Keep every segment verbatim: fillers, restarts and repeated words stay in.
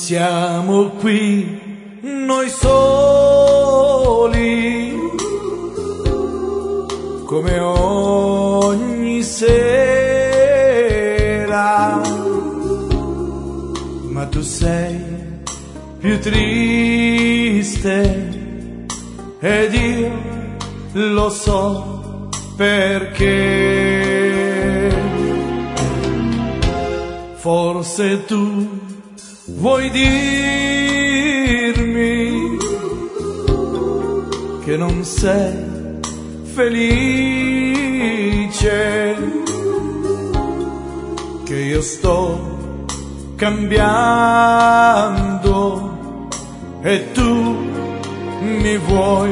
Siamo qui noi soli, come ogni sera, ma tu sei più triste ed io lo so perché. Forse tu vuoi dirmi che non sei felice, che io sto cambiando e tu mi vuoi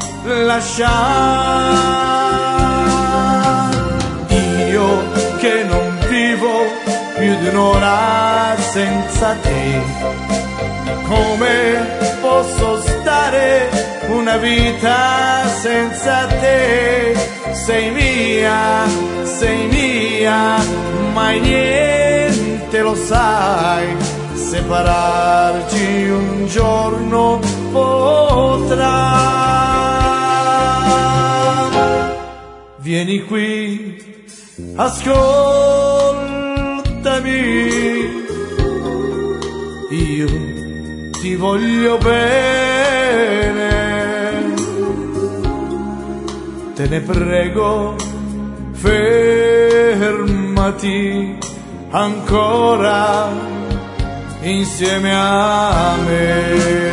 lasciare. Io che non vivo più di un'ora senza te, come posso stare una vita senza te? Sei mia, sei mia, mai niente lo sai, separarci un giorno potrà. Vieni qui, ascoltami, io ti voglio bene, te ne prego, fermati ancora insieme a me.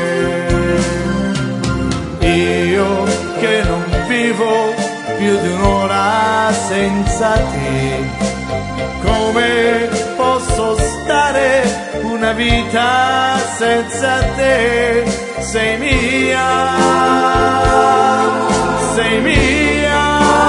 Io che non vivo più di un'ora senza te, come posso stare una vita senza te? Sei mia, sei mia.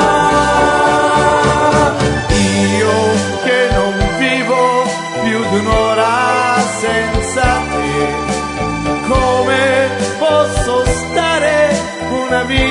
Io che non vivo più di un'ora senza te, come posso stare una vita